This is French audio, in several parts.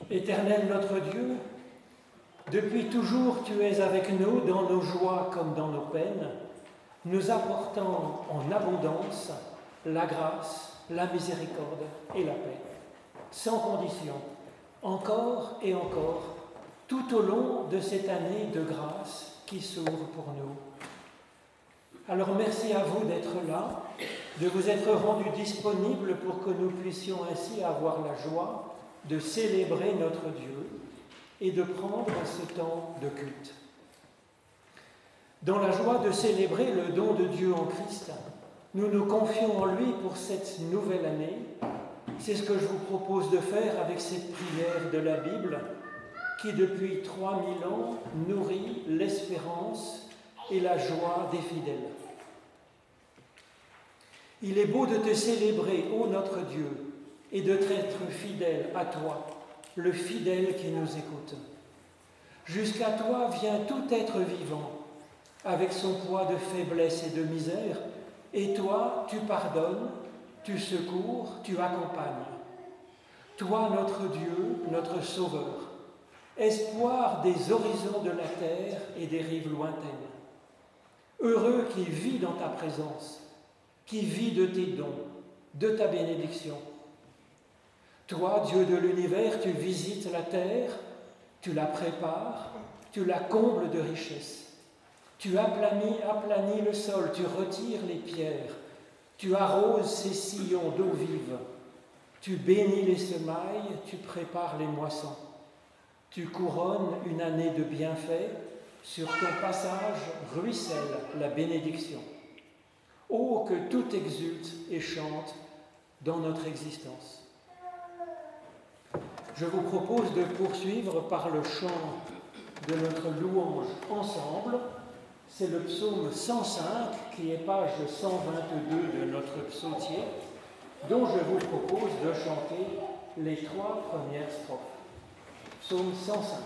Éternel notre Dieu, depuis toujours tu es avec nous dans nos joies comme dans nos peines, nous apportant en abondance la grâce, la miséricorde et la paix, sans condition, encore et encore, tout au long de cette année de grâce qui s'ouvre pour nous. Alors merci à vous d'être là, de vous être rendus disponibles pour que nous puissions ainsi avoir la joie de célébrer notre Dieu et de prendre ce temps de culte. Dans la joie de célébrer le don de Dieu en Christ, nous nous confions en lui pour cette nouvelle année. C'est ce que je vous propose de faire avec cette prière de la Bible qui, depuis 3000 ans, nourrit l'espérance et la joie des fidèles. Il est beau de te célébrer, ô notre Dieu, et de t'être fidèle à toi, le fidèle qui nous écoute. Jusqu'à toi vient tout être vivant, avec son poids de faiblesse et de misère, et toi, tu pardonnes, tu secours, tu accompagnes. Toi, notre Dieu, notre Sauveur, espoir des horizons de la terre et des rives lointaines. Heureux qui vit dans ta présence, qui vit de tes dons, de ta bénédiction. Toi, Dieu de l'univers, tu visites la terre, tu la prépares, tu la combles de richesses. Tu aplanis le sol, tu retires les pierres, tu arroses ces sillons d'eau vive, tu bénis les semailles, tu prépares les moissons. Tu couronnes une année de bienfaits, sur ton passage ruisselle la bénédiction. Oh, que tout exulte et chante dans notre existence. Je vous propose de poursuivre par le chant de notre louange ensemble. C'est le psaume 105, qui est page 122 de notre psautier, dont je vous propose de chanter les 3 premières strophes. Psaume 105.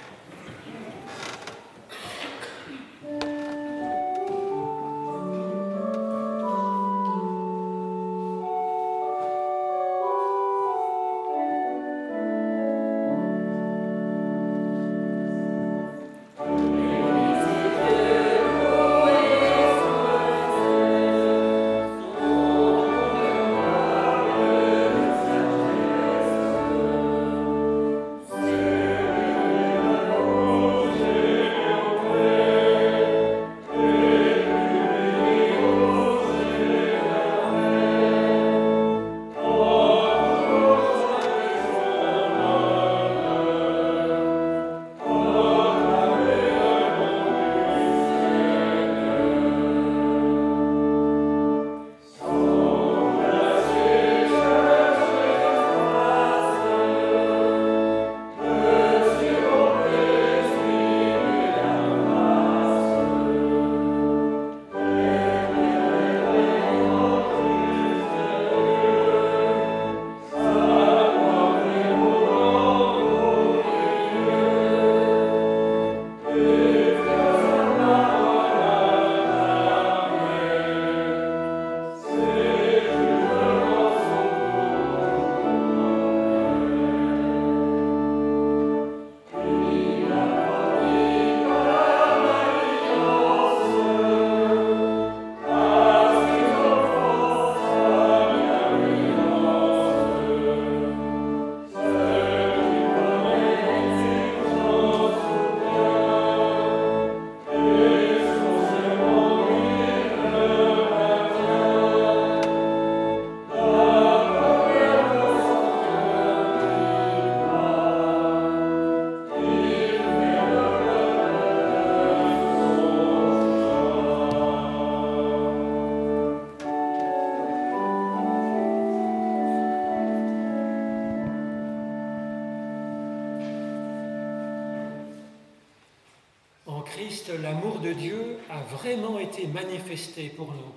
L'amour de Dieu a vraiment été manifesté pour nous.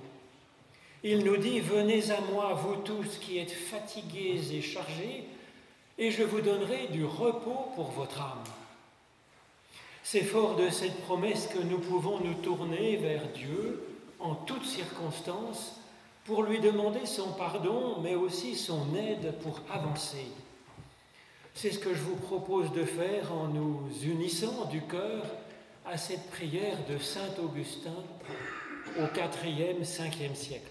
Il nous dit « Venez à moi, vous tous qui êtes fatigués et chargés, et je vous donnerai du repos pour votre âme. » C'est fort de cette promesse que nous pouvons nous tourner vers Dieu en toutes circonstances pour lui demander son pardon, mais aussi son aide pour avancer. C'est ce que je vous propose de faire en nous unissant du cœur à cette prière de saint Augustin au IVe, 5e siècle.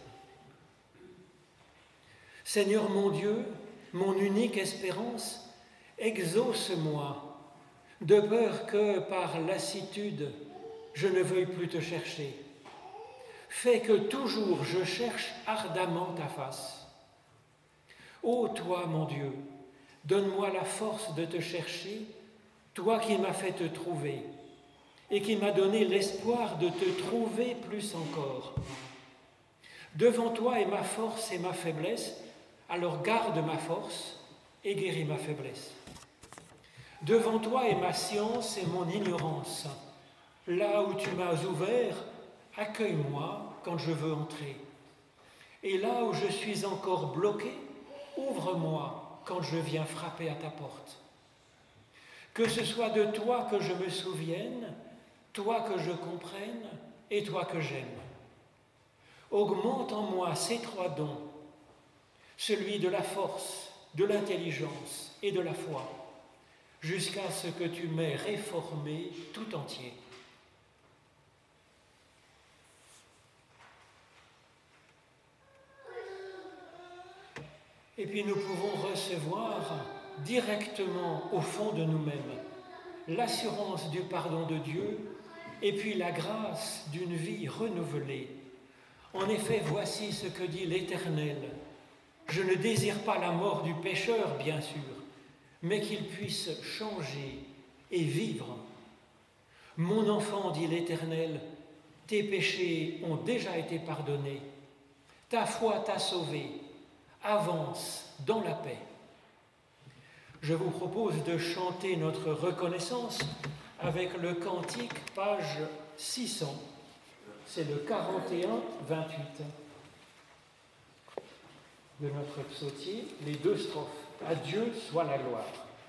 Seigneur mon Dieu, mon unique espérance, exauce-moi, de peur que par lassitude je ne veuille plus te chercher. Fais que toujours je cherche ardemment ta face. Ô toi, mon Dieu, donne-moi la force de te chercher, toi qui m'as fait te trouver et qui m'as donné l'espoir de te trouver plus encore. Devant toi est ma force et ma faiblesse, alors garde ma force et guéris ma faiblesse. Devant toi est ma science et mon ignorance. Là où tu m'as ouvert, accueille-moi quand je veux entrer. Et là où je suis encore bloqué, ouvre-moi quand je viens frapper à ta porte. Que ce soit de toi que je me souvienne, toi que je comprenne et toi que j'aime. Augmente en moi ces trois dons, celui de la force, de l'intelligence et de la foi, jusqu'à ce que tu m'aies réformé tout entier. Et puis nous pouvons recevoir directement au fond de nous-mêmes l'assurance du pardon de Dieu et puis la grâce d'une vie renouvelée. En effet, voici ce que dit l'Éternel. Je ne désire pas la mort du pécheur, bien sûr, mais qu'il puisse changer et vivre. Mon enfant, dit l'Éternel, tes péchés ont déjà été pardonnés. Ta foi t'a sauvé. Avance dans la paix. Je vous propose de chanter notre reconnaissance avec le cantique, page 600. C'est le 41-28 de notre psautier, les deux strophes. À Dieu soit la gloire.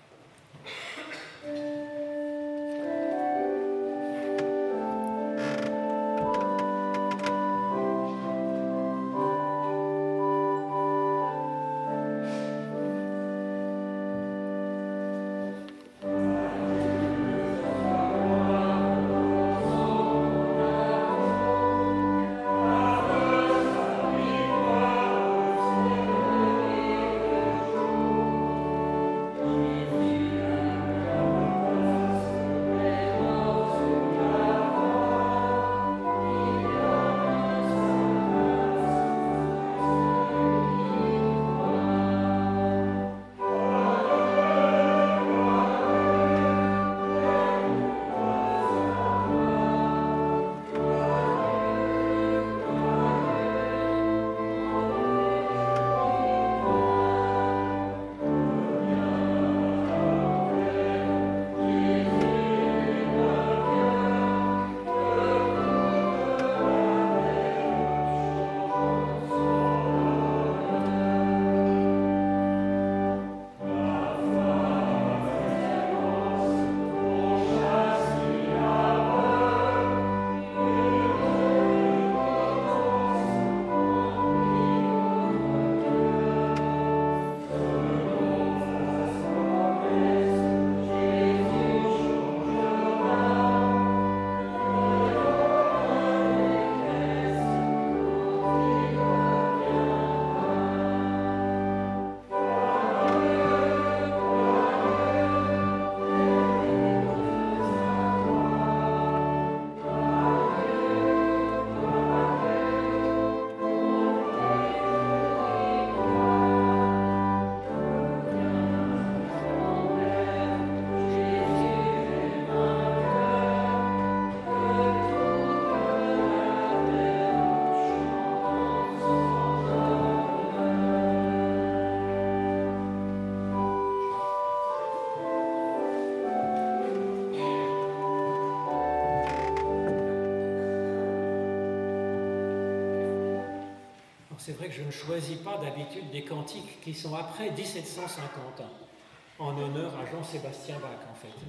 C'est vrai que je ne choisis pas d'habitude des cantiques qui sont après 1750, en honneur à Jean-Sébastien Bach en fait.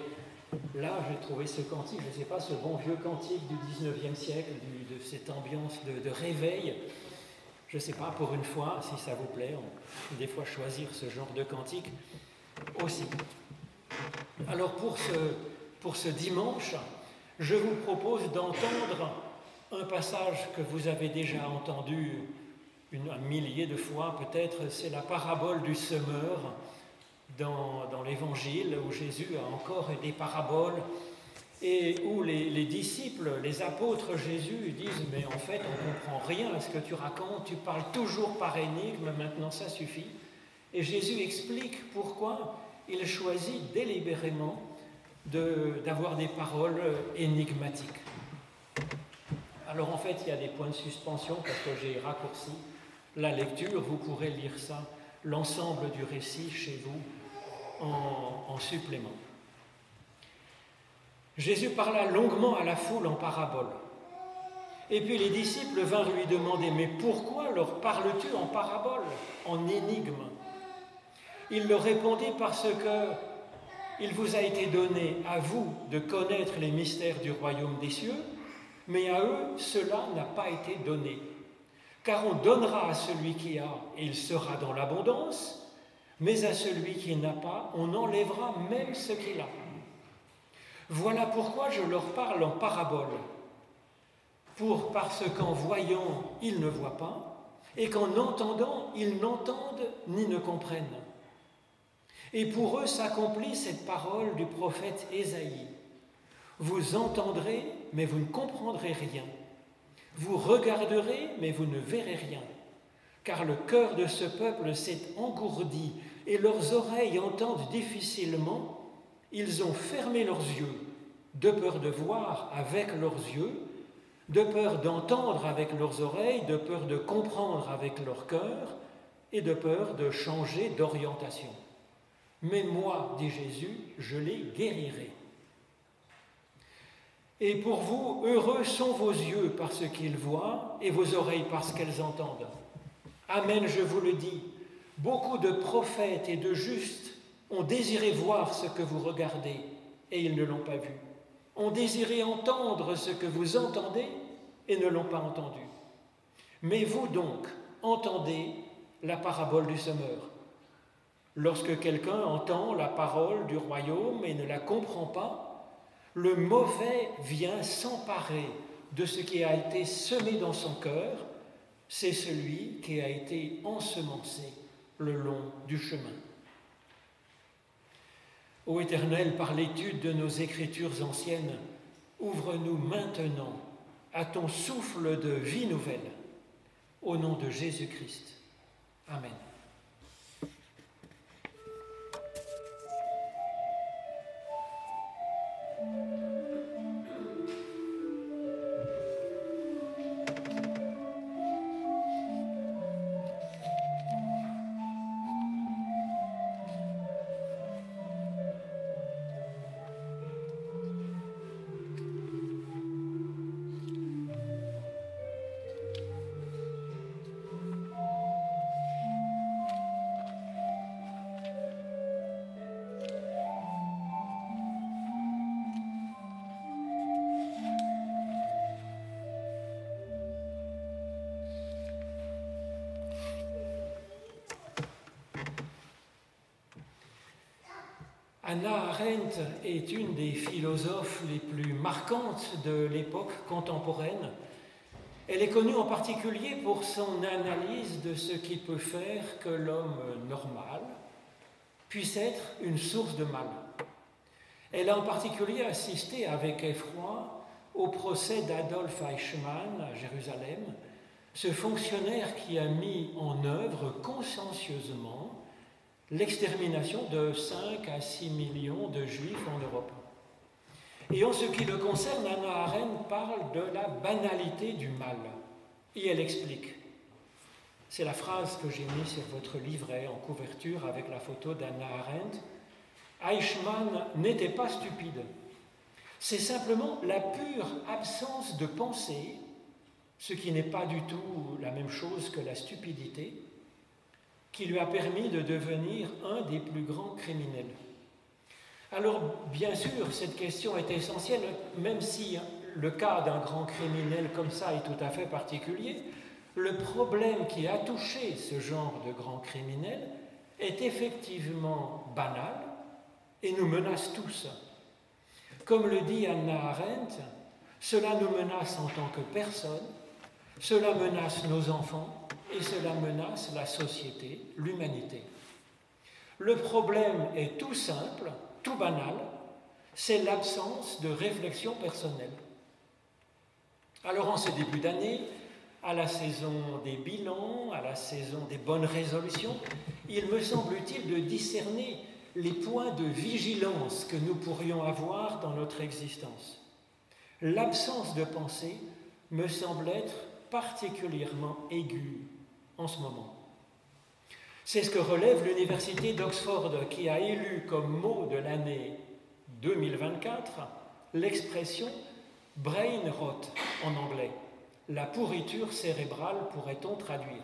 Mais là, j'ai trouvé ce cantique, je ne sais pas, ce bon vieux cantique du 19e siècle, de cette ambiance de réveil. Je ne sais pas, pour une fois, si ça vous plaît, on peut des fois choisir ce genre de cantique. aussi. Alors pour ce dimanche, je vous propose d'entendre un passage que vous avez déjà entendu un millier de fois peut-être, c'est la parabole du semeur dans l'Évangile, où Jésus a encore des paraboles et où les disciples, les apôtres Jésus disent « mais en fait on ne comprend rien à ce que tu racontes, tu parles toujours par énigme, maintenant ça suffit ». Et Jésus explique pourquoi il choisit délibérément d'avoir des paroles énigmatiques. Alors en fait, il y a des points de suspension parce que j'ai raccourci la lecture. Vous pourrez lire ça, l'ensemble du récit chez vous en supplément. Jésus parla longuement à la foule en parabole. Et puis les disciples vinrent lui demander « Mais pourquoi leur parles-tu en parabole, en énigme ?» Il leur répondit « Parce que il vous a été donné, à vous, de connaître les mystères du royaume des cieux, mais à eux, cela n'a pas été donné. Car on donnera à celui qui a, et il sera dans l'abondance, mais à celui qui n'a pas, on enlèvera même ce qu'il a. Voilà pourquoi je leur parle en parabole, parce qu'en voyant, ils ne voient pas, et qu'en entendant, ils n'entendent ni ne comprennent. Et pour eux s'accomplit cette parole du prophète Ésaïe. Vous entendrez, mais vous ne comprendrez rien. Vous regarderez, mais vous ne verrez rien. Car le cœur de ce peuple s'est engourdi et leurs oreilles entendent difficilement. Ils ont fermé leurs yeux, de peur de voir avec leurs yeux, de peur d'entendre avec leurs oreilles, de peur de comprendre avec leur cœur et de peur de changer d'orientation. Mais moi, dit Jésus, je les guérirai. Et pour vous, heureux sont vos yeux parce qu'ils voient et vos oreilles parce qu'elles entendent. Amen, je vous le dis, beaucoup de prophètes et de justes ont désiré voir ce que vous regardez et ils ne l'ont pas vu. Ont désiré entendre ce que vous entendez et ne l'ont pas entendu. Mais vous donc, entendez la parabole du semeur. Lorsque quelqu'un entend la parole du royaume et ne la comprend pas, le mauvais vient s'emparer de ce qui a été semé dans son cœur, c'est celui qui a été ensemencé le long du chemin. Ô Éternel, par l'étude de nos Écritures anciennes, ouvre-nous maintenant à ton souffle de vie nouvelle, au nom de Jésus-Christ. Amen. Hannah Arendt est une des philosophes les plus marquantes de l'époque contemporaine. Elle est connue en particulier pour son analyse de ce qui peut faire que l'homme normal puisse être une source de mal. Elle a en particulier assisté avec effroi au procès d'Adolf Eichmann à Jérusalem, ce fonctionnaire qui a mis en œuvre consciencieusement l'extermination de 5 à 6 millions de Juifs en Europe. Et en ce qui le concerne, Hannah Arendt parle de la banalité du mal. Et elle explique. C'est la phrase que j'ai mise sur votre livret en couverture avec la photo d'Hannah Arendt. Eichmann n'était pas stupide. C'est simplement la pure absence de pensée, ce qui n'est pas du tout la même chose que la stupidité, qui lui a permis de devenir un des plus grands criminels. Alors, bien sûr, cette question est essentielle, même si le cas d'un grand criminel comme ça est tout à fait particulier. Le problème qui a touché ce genre de grand criminel, est effectivement banal et nous menace tous. Comme le dit Hannah Arendt, cela nous menace en tant que personne, cela menace nos enfants et cela menace la société, l'humanité. Le problème est tout simple, tout banal, c'est l'absence de réflexion personnelle. Alors en ce début d'année, à la saison des bilans, à la saison des bonnes résolutions, il me semble utile de discerner les points de vigilance que nous pourrions avoir dans notre existence. L'absence de pensée me semble être particulièrement aiguë en ce moment. C'est ce que relève l'université d'Oxford qui a élu comme mot de l'année 2024 l'expression « brain rot » en anglais. La pourriture cérébrale pourrait-on traduire.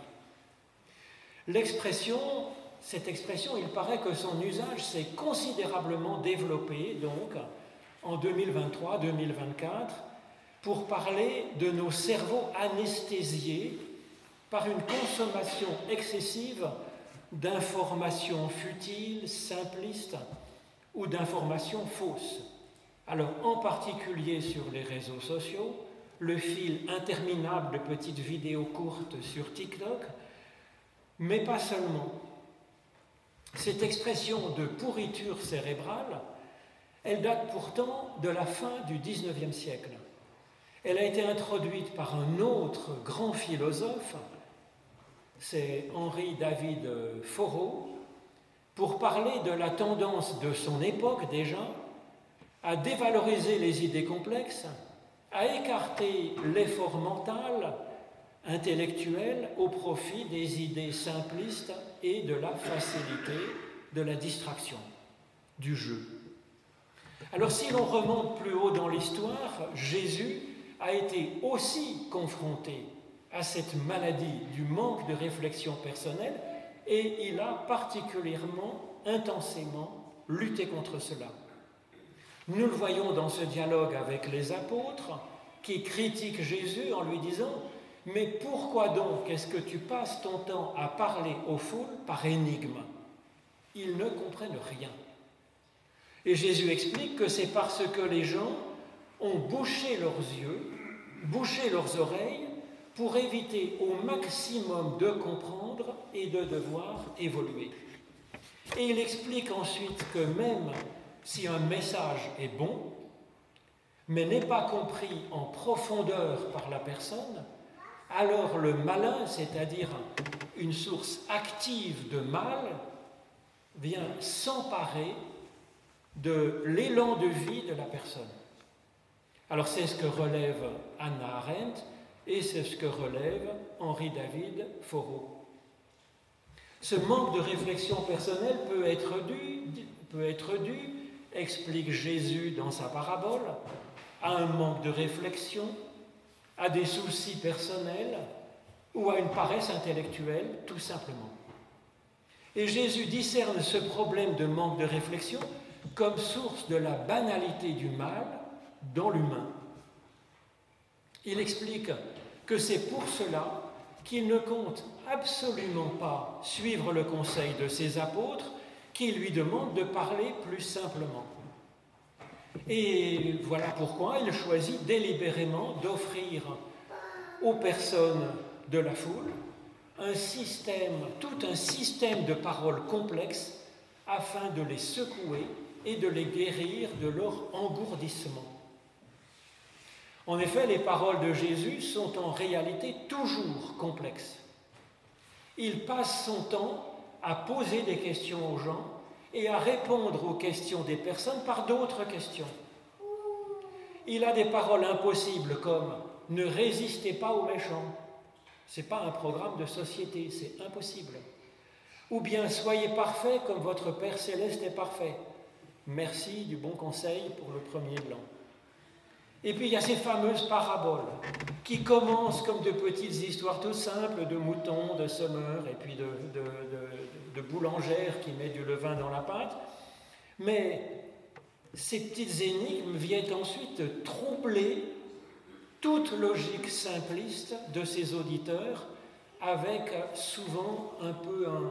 Cette expression, il paraît que son usage s'est considérablement développé donc en 2023-2024 pour parler de nos cerveaux anesthésiés par une consommation excessive d'informations futiles, simplistes ou d'informations fausses. Alors en particulier sur les réseaux sociaux, le fil interminable de petites vidéos courtes sur TikTok, mais pas seulement. Cette expression de pourriture cérébrale, elle date pourtant de la fin du XIXe siècle. Elle a été introduite par un autre grand philosophe, c'est Henri David Thoreau, pour parler de la tendance de son époque déjà à dévaloriser les idées complexes, à écarter l'effort mental, intellectuel, au profit des idées simplistes et de la facilité, de la distraction, du jeu. Alors si l'on remonte plus haut dans l'histoire, Jésus a été aussi confronté à cette maladie du manque de réflexion personnelle et il a particulièrement, intensément lutté contre cela. Nous le voyons dans ce dialogue avec les apôtres qui critiquent Jésus en lui disant « Mais pourquoi donc est-ce que tu passes ton temps à parler aux foules par énigme ?» Ils ne comprennent rien. Et Jésus explique que c'est parce que les gens ont bouché leurs yeux, bouché leurs oreilles pour éviter au maximum de comprendre et de devoir évoluer. Et il explique ensuite que même si un message est bon, mais n'est pas compris en profondeur par la personne, alors le malin, c'est-à-dire une source active de mal, vient s'emparer de l'élan de vie de la personne. Alors c'est ce que relève Hannah Arendt et c'est ce que relève Henri David Thoreau. Ce manque de réflexion personnelle peut être dû, explique Jésus dans sa parabole, à un manque de réflexion, à des soucis personnels ou à une paresse intellectuelle, tout simplement. Et Jésus discerne ce problème de manque de réflexion comme source de la banalité du mal dans l'humain. Il explique que c'est pour cela qu'il ne compte absolument pas suivre le conseil de ses apôtres qui lui demandent de parler plus simplement. Et voilà pourquoi il choisit délibérément d'offrir aux personnes de la foule tout un système de paroles complexes afin de les secouer et de les guérir de leur engourdissement. En effet, les paroles de Jésus sont en réalité toujours complexes. Il passe son temps à poser des questions aux gens et à répondre aux questions des personnes par d'autres questions. Il a des paroles impossibles comme « ne résistez pas aux méchants ». Ce n'est pas un programme de société, c'est impossible. Ou bien « soyez parfaits comme votre Père Céleste est parfait ». Merci du bon conseil pour le premier blanc. Et puis il y a ces fameuses paraboles qui commencent comme de petites histoires tout simples de moutons, de semeurs et puis de boulangères qui mettent du levain dans la pâte. Mais ces petites énigmes viennent ensuite troubler toute logique simpliste de ces auditeurs avec souvent un peu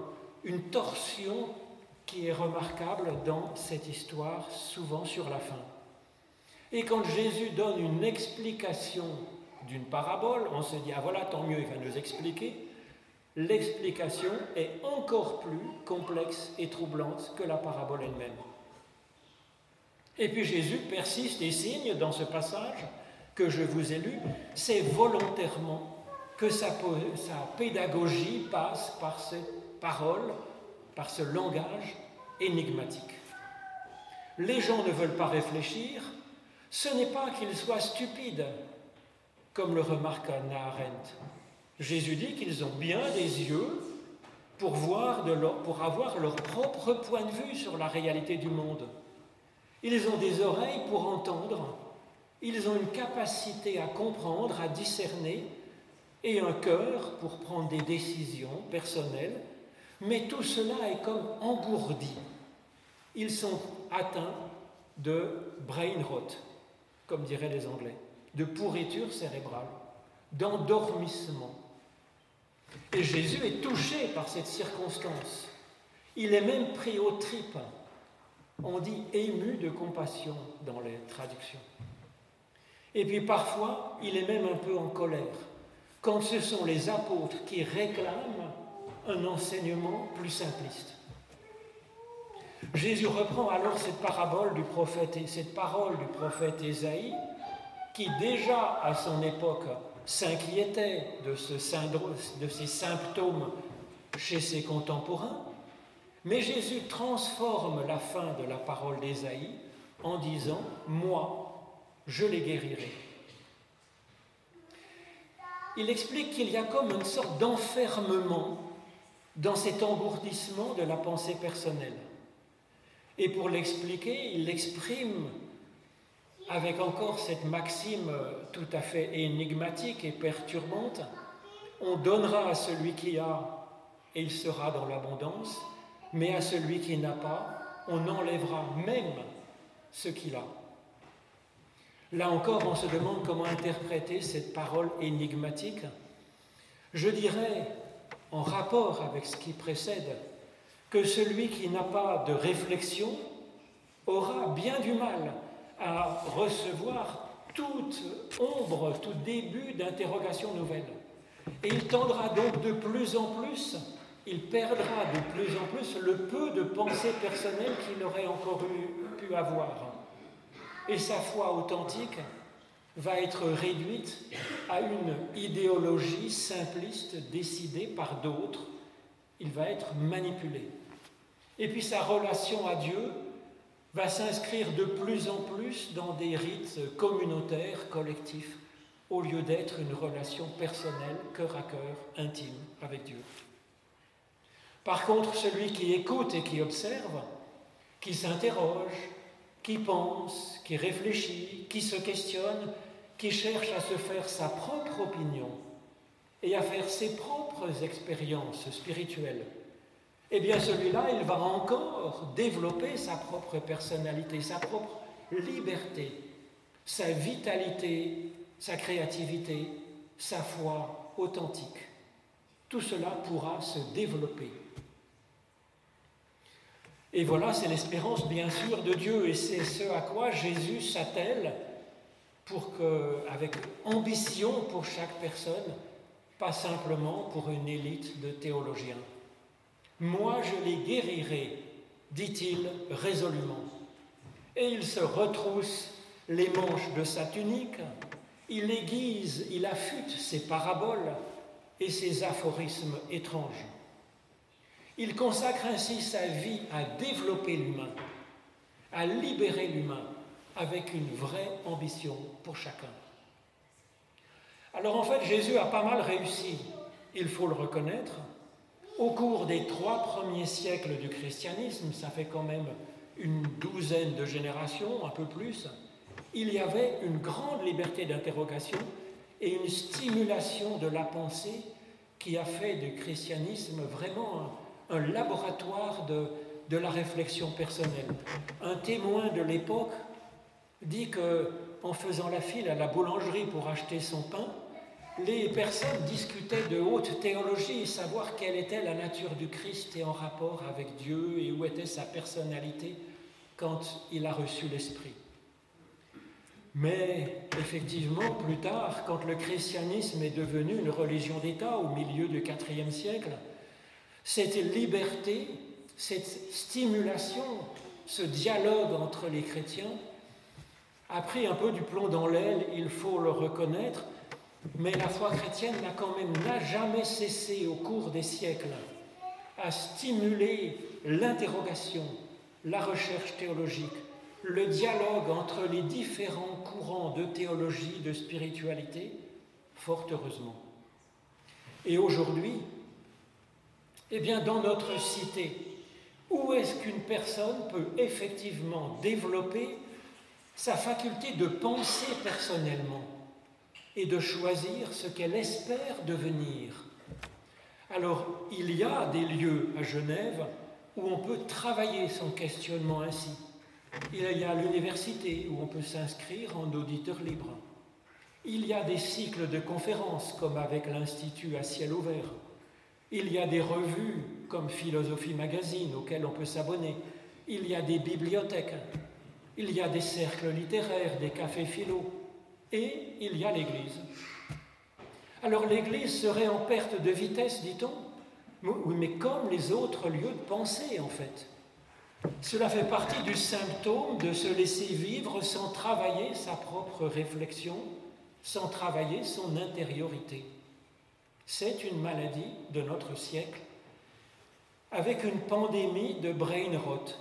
une torsion qui est remarquable dans cette histoire, souvent sur la fin. Et quand Jésus donne une explication d'une parabole, on se dit « Ah voilà, tant mieux, il va nous expliquer ». L'explication est encore plus complexe et troublante que la parabole elle-même. Et puis Jésus persiste et signe dans ce passage que je vous ai lu, c'est volontairement que sa pédagogie passe par cette parole, par ce langage énigmatique. Les gens ne veulent pas réfléchir, ce n'est pas qu'ils soient stupides, comme le remarque Hannah Arendt. Jésus dit qu'ils ont bien des yeux pour avoir leur propre point de vue sur la réalité du monde. Ils ont des oreilles pour entendre, ils ont une capacité à comprendre, à discerner, et un cœur pour prendre des décisions personnelles, mais tout cela est comme engourdi. Ils sont atteints de brain rot, comme diraient les Anglais, de pourriture cérébrale, d'endormissement. Et Jésus est touché par cette circonstance. Il est même pris aux tripes. On dit ému de compassion dans les traductions. Et puis parfois, il est même un peu en colère, quand ce sont les apôtres qui réclament un enseignement plus simpliste. Jésus reprend alors cette parole du prophète Ésaïe, qui déjà à son époque s'inquiétait de ces symptômes chez ses contemporains, mais Jésus transforme la fin de la parole d'Ésaïe en disant « Moi, je les guérirai ». Il explique qu'il y a comme une sorte d'enfermement dans cet engourdissement de la pensée personnelle. Et pour l'expliquer, il l'exprime avec encore cette maxime tout à fait énigmatique et perturbante. On donnera à celui qui a, et il sera dans l'abondance, mais à celui qui n'a pas, on enlèvera même ce qu'il a. Là encore, on se demande comment interpréter cette parole énigmatique. Je dirais, en rapport avec ce qui précède, que celui qui n'a pas de réflexion aura bien du mal à recevoir toute ombre, tout début d'interrogation nouvelle. Et il tendra donc de plus en plus, il perdra de plus en plus le peu de pensée personnelle qu'il aurait encore pu avoir. Et sa foi authentique va être réduite à une idéologie simpliste décidée par d'autres. Il va être manipulé. Et puis sa relation à Dieu va s'inscrire de plus en plus dans des rites communautaires, collectifs, au lieu d'être une relation personnelle, cœur à cœur, intime avec Dieu. Par contre, celui qui écoute et qui observe, qui s'interroge, qui pense, qui réfléchit, qui se questionne, qui cherche à se faire sa propre opinion et à faire ses propres expériences spirituelles, eh bien celui-là, il va encore développer sa propre personnalité, sa propre liberté, sa vitalité, sa créativité, sa foi authentique. Tout cela pourra se développer. Et voilà, c'est l'espérance bien sûr de Dieu, et c'est ce à quoi Jésus s'attelle avec ambition pour chaque personne, pas simplement pour une élite de théologiens. Moi, je les guérirai, dit-il résolument. Et il se retrousse les manches de sa tunique, il aiguise, il affûte ses paraboles et ses aphorismes étranges. Il consacre ainsi sa vie à développer l'humain, à libérer l'humain, avec une vraie ambition pour chacun. Alors en fait, Jésus a pas mal réussi, il faut le reconnaître. Au cours des 3 premiers siècles du christianisme, ça fait quand même une douzaine de générations, un peu plus, il y avait une grande liberté d'interrogation et une stimulation de la pensée qui a fait du christianisme vraiment un laboratoire de la réflexion personnelle. Un témoin de l'époque dit qu'en faisant la file à la boulangerie pour acheter son pain, les personnes discutaient de haute théologie, savoir quelle était la nature du Christ et en rapport avec Dieu et où était sa personnalité quand il a reçu l'Esprit. Mais effectivement, plus tard, quand le christianisme est devenu une religion d'État au milieu du IVe siècle, cette liberté, cette stimulation, ce dialogue entre les chrétiens a pris un peu du plomb dans l'aile, il faut le reconnaître, mais la foi chrétienne n'a jamais cessé au cours des siècles à stimuler l'interrogation, la recherche théologique, le dialogue entre les différents courants de théologie, de spiritualité, fort heureusement. Et aujourd'hui, eh bien, dans notre cité, où est-ce qu'une personne peut effectivement développer sa faculté de penser personnellement et de choisir ce qu'elle espère devenir? Alors, il y a des lieux à Genève où on peut travailler son questionnement ainsi. Il y a l'université où on peut s'inscrire en auditeur libre. Il y a des cycles de conférences comme avec l'Institut à ciel ouvert. Il y a des revues comme Philosophie Magazine auxquelles on peut s'abonner. Il y a des bibliothèques. Il y a des cercles littéraires, des cafés philo. Et il y a l'Église. Alors l'Église serait en perte de vitesse, dit-on? Oui, mais comme les autres lieux de pensée, en fait. Cela fait partie du symptôme de se laisser vivre sans travailler sa propre réflexion, sans travailler son intériorité. C'est une maladie de notre siècle, avec une pandémie de brain rot.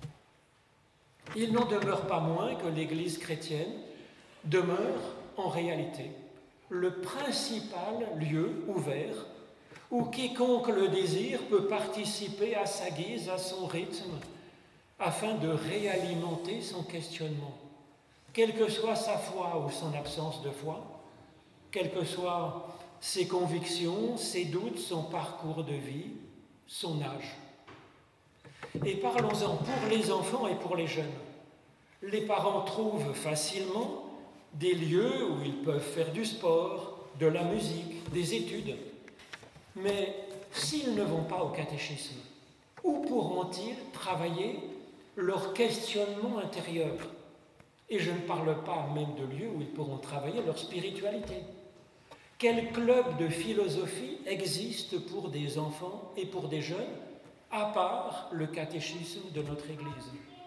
Il n'en demeure pas moins que l'Église chrétienne demeure en réalité le principal lieu ouvert où quiconque le désire peut participer à sa guise, à son rythme, afin de réalimenter son questionnement, quelle que soit sa foi ou son absence de foi, quelles que soient ses convictions, ses doutes, son parcours de vie, son âge. Et parlons-en pour les enfants et pour les jeunes. Les parents trouvent facilement des lieux où ils peuvent faire du sport, de la musique, des études. Mais s'ils ne vont pas au catéchisme, où pourront-ils travailler leur questionnement intérieur? Et je ne parle pas même de lieux où ils pourront travailler leur spiritualité. Quel club de philosophie existe pour des enfants et pour des jeunes, à part le catéchisme de notre Église?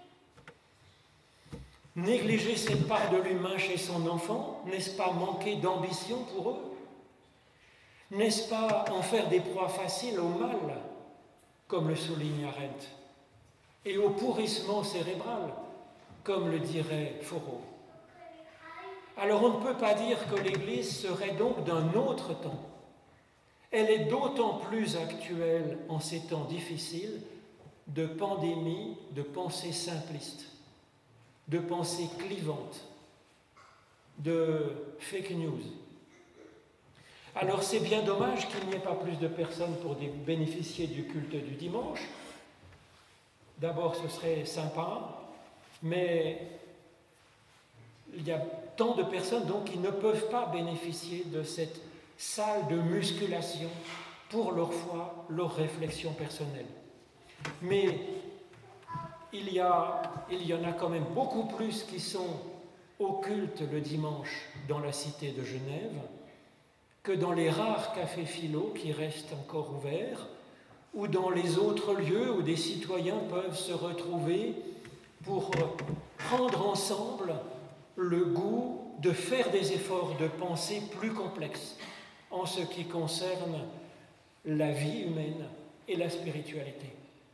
Négliger cette part de l'humain chez son enfant, n'est-ce pas manquer d'ambition pour eux? N'est-ce pas en faire des proies faciles au mal, comme le souligne Arendt, et au pourrissement cérébral, comme le dirait Foreau? Alors on ne peut pas dire que l'Église serait donc d'un autre temps. Elle est d'autant plus actuelle en ces temps difficiles de pandémie, de pensée simpliste, de pensée clivante, de fake news. Alors c'est bien dommage qu'il n'y ait pas plus de personnes pour bénéficier du culte du dimanche. D'abord, ce serait sympa, mais il y a tant de personnes donc qui ne peuvent pas bénéficier de cette salle de musculation pour leur foi, leur réflexion personnelle. Mais il y en a quand même beaucoup plus qui sont au culte le dimanche dans la cité de Genève que dans les rares cafés philo qui restent encore ouverts ou dans les autres lieux où des citoyens peuvent se retrouver pour prendre ensemble le goût de faire des efforts de pensée plus complexes en ce qui concerne la vie humaine et la spiritualité.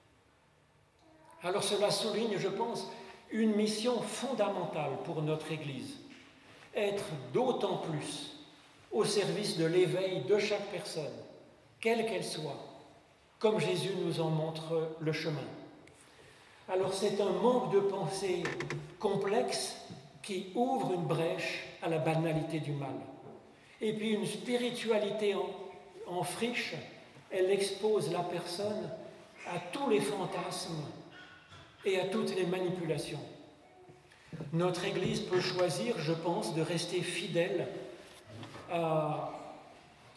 Alors cela souligne, je pense, une mission fondamentale pour notre Église, être d'autant plus au service de l'éveil de chaque personne, quelle qu'elle soit, comme Jésus nous en montre le chemin. Alors c'est un manque de pensée complexe qui ouvre une brèche à la banalité du mal. Et puis une spiritualité en friche, elle expose la personne à tous les fantasmes et à toutes les manipulations. Notre Église peut choisir, je pense, de rester fidèle à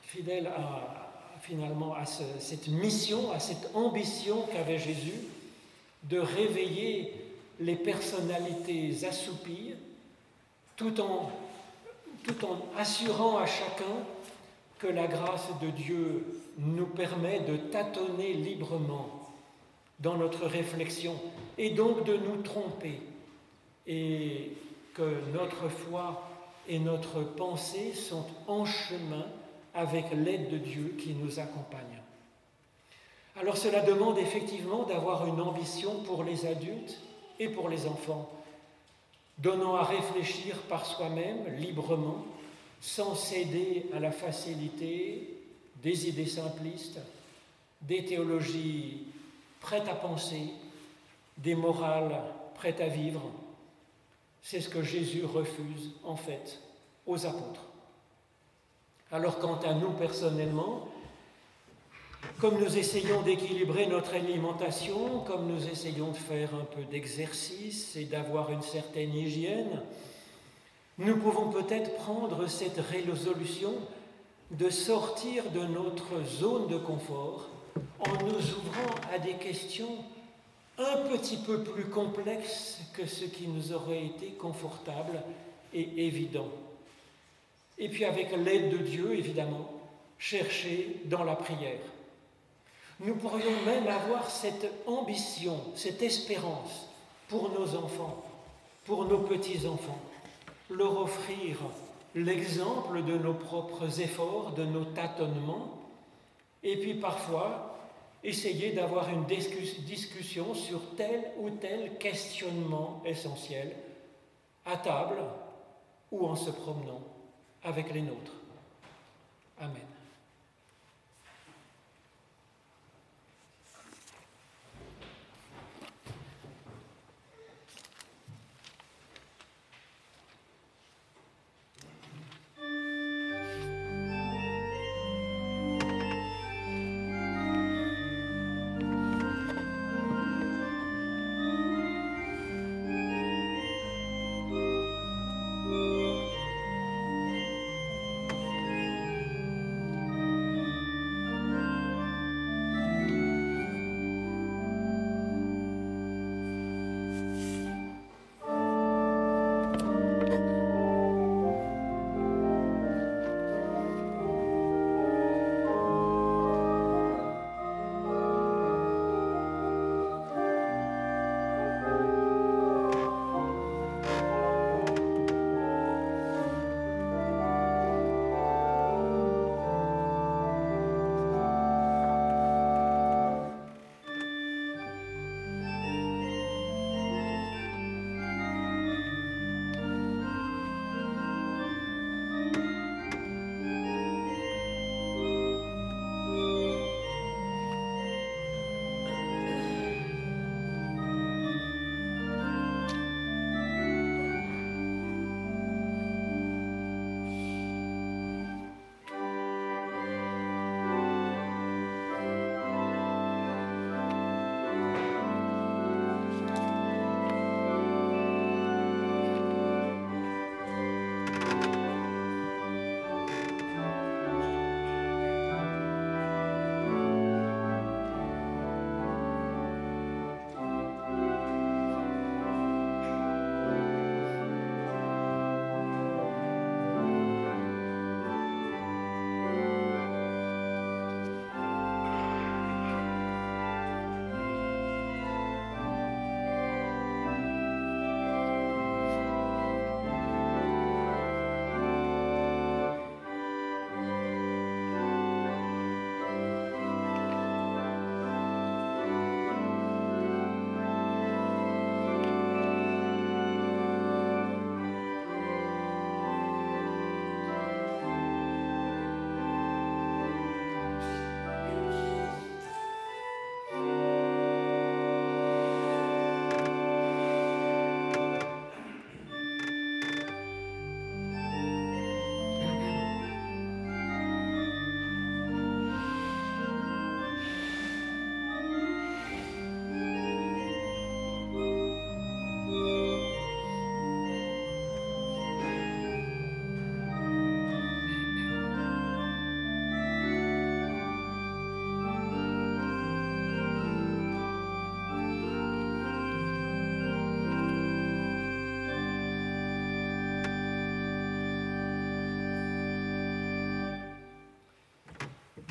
fidèle finalement à cette mission, à cette ambition qu'avait Jésus de réveiller les personnalités assoupies tout en assurant à chacun que la grâce de Dieu nous permet de tâtonner librement dans notre réflexion et donc de nous tromper, et que notre foi et notre pensée sont en chemin avec l'aide de Dieu qui nous accompagne. Alors cela demande effectivement d'avoir une ambition pour les adultes et pour les enfants, donnant à réfléchir par soi-même, librement, sans céder à la facilité des idées simplistes, des théologies prêtes à penser, des morales prêtes à vivre. C'est ce que Jésus refuse, en fait, aux apôtres. Alors, quant à nous personnellement, comme nous essayons d'équilibrer notre alimentation, comme nous essayons de faire un peu d'exercice et d'avoir une certaine hygiène, nous pouvons peut-être prendre cette résolution de sortir de notre zone de confort en nous ouvrant à des questions un petit peu plus complexes que ce qui nous aurait été confortable et évident. Et puis avec l'aide de Dieu, évidemment, chercher dans la prière. Nous pourrions même avoir cette ambition, cette espérance pour nos enfants, pour nos petits-enfants, leur offrir l'exemple de nos propres efforts, de nos tâtonnements, et puis parfois essayer d'avoir une discussion sur tel ou tel questionnement essentiel, à table ou en se promenant avec les nôtres. Amen.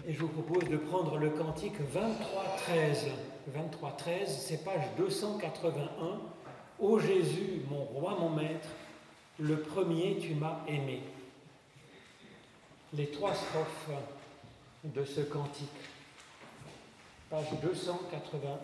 Et je vous propose de prendre le cantique 23-13. 23-13, c'est page 281. Ô Jésus, mon roi, mon maître, le premier tu m'as aimé. Les 3 strophes de ce cantique. Page 281.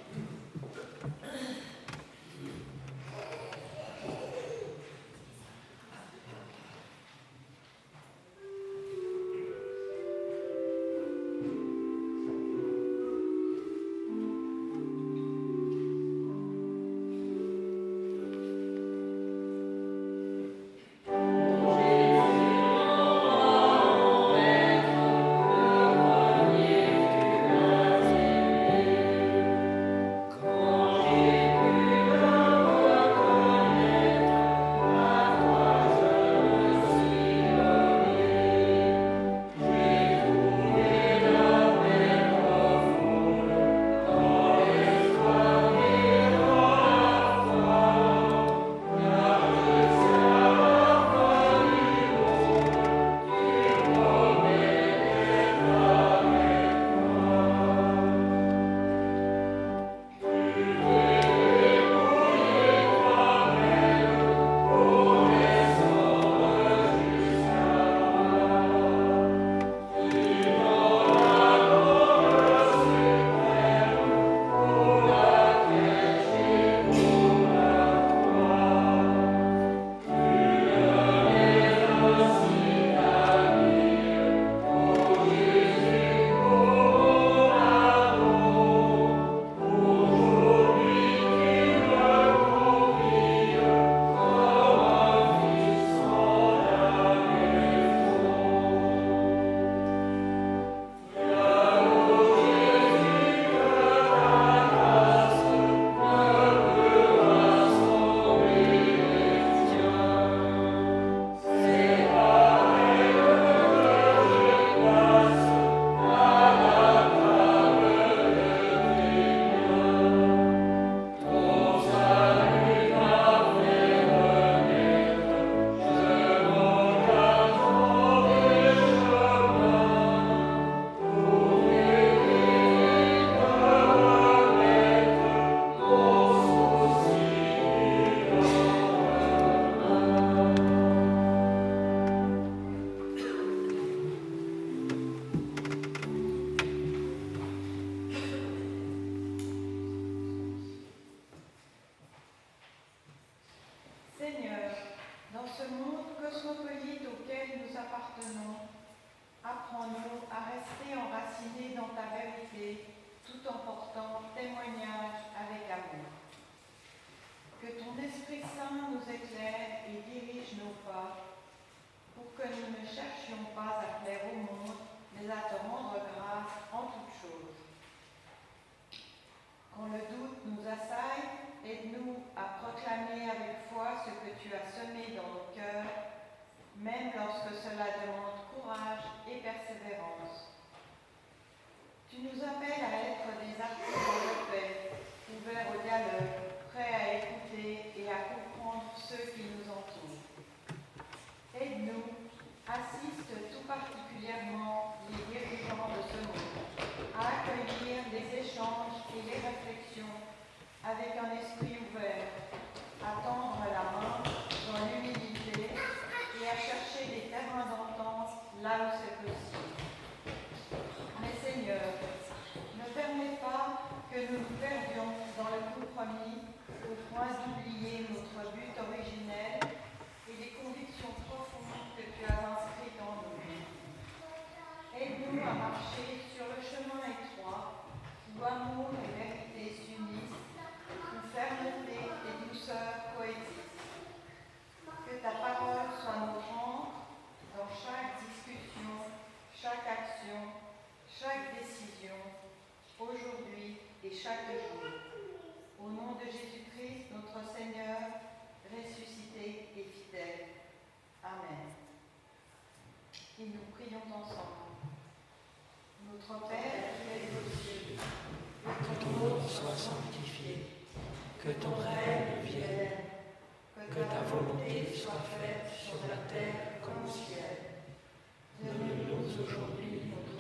que ton règne vienne, que ta volonté soit faite sur la terre comme au ciel. Donne-nous aujourd'hui notre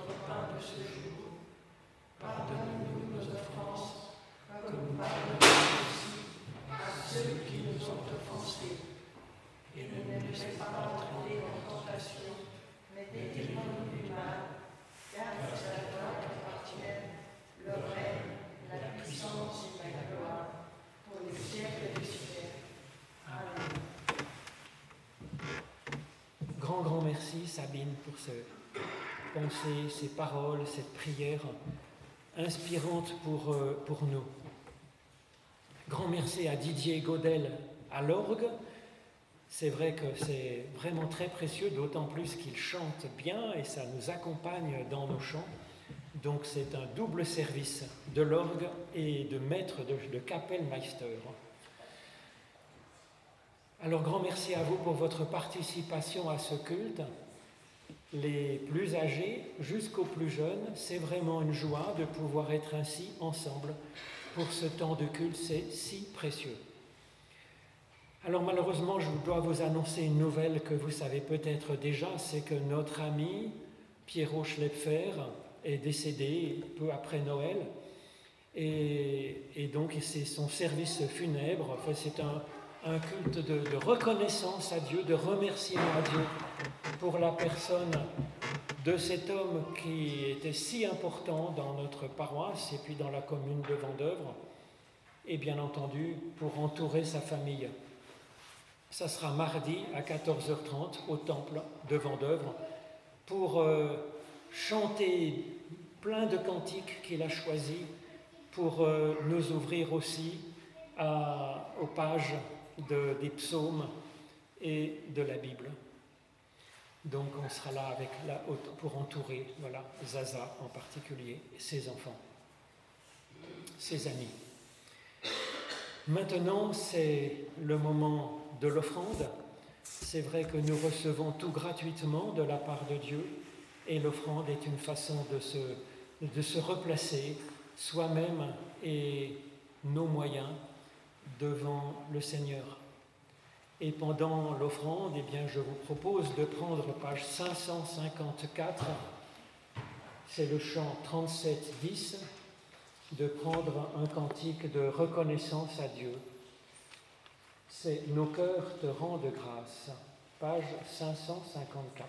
notre pain de ce jour. Pardonne-nous nos offenses, comme nous pardonnons aussi à ceux qui nous ont offensés. Et ne nous laisse pas entrer en tentation, mais délivre-nous du mal, car c'est à toi qu'appartiennent le règne, la puissance et la gloire, pour les siècles des siècles. Amen. Grand merci Sabine pour ces pensées, ces paroles, cette prière inspirante pour nous. Grand merci à Didier Godel à l'orgue. C'est vrai que c'est vraiment très précieux, d'autant plus qu'il chante bien et ça nous accompagne dans nos chants. Donc c'est un double service de l'orgue et de maître de Kapellmeister. Alors grand merci à vous pour votre participation à ce culte. Les plus âgés jusqu'aux plus jeunes, c'est vraiment une joie de pouvoir être ainsi ensemble pour ce temps de culte, c'est si précieux. Alors malheureusement, je dois vous annoncer une nouvelle que vous savez peut-être déjà, c'est que notre ami Pierrot Schlepfer est décédé peu après Noël et donc c'est son service funèbre, enfin, c'est un culte de reconnaissance à Dieu, de remerciement à Dieu pour la personne de cet homme qui était si important dans notre paroisse et puis dans la commune de Vendeuvre, et bien entendu pour entourer sa famille. Ça sera mardi à 14h30 au temple de Vendeuvre pour chanter plein de cantiques qu'il a choisis pour nous ouvrir aussi aux pages des psaumes et de la Bible. Donc on sera là pour entourer Zaza en particulier, ses enfants, ses amis. Maintenant, c'est le moment de l'offrande. C'est vrai que nous recevons tout gratuitement de la part de Dieu et l'offrande est une façon de se replacer soi-même et nos moyens devant le Seigneur. Et pendant l'offrande, eh bien, je vous propose de prendre page 554, c'est le chant 37-10, de prendre un cantique de reconnaissance à Dieu. C'est « Nos cœurs te rendent grâce », page 554.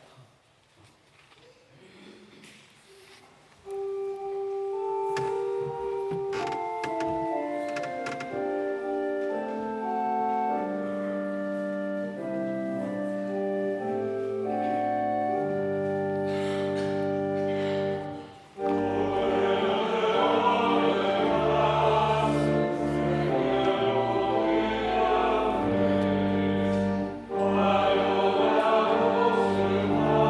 Amen.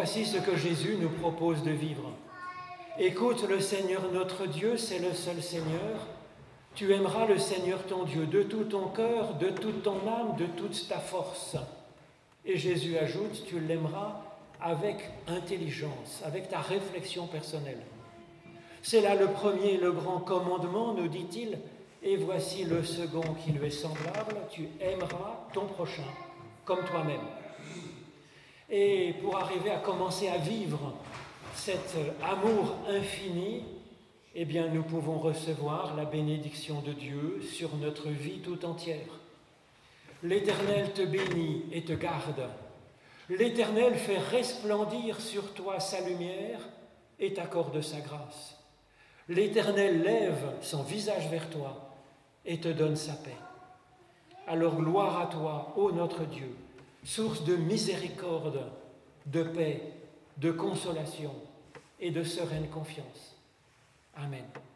voici ce que Jésus nous propose de vivre. Écoute le Seigneur notre Dieu, c'est le seul Seigneur. Tu aimeras le Seigneur ton Dieu de tout ton cœur, de toute ton âme, de toute ta force. Et Jésus ajoute, tu l'aimeras avec intelligence, avec ta réflexion personnelle. C'est là le premier, le grand commandement, nous dit-il, et voici le second qui lui est semblable, tu aimeras ton prochain comme toi-même. Et pour arriver à commencer à vivre cet amour infini, eh bien nous pouvons recevoir la bénédiction de Dieu sur notre vie tout entière. L'Éternel te bénit et te garde. L'Éternel fait resplendir sur toi sa lumière et t'accorde sa grâce. L'Éternel lève son visage vers toi et te donne sa paix. Alors gloire à toi, ô notre Dieu, source de miséricorde, de paix, de consolation et de sereine confiance. Amen.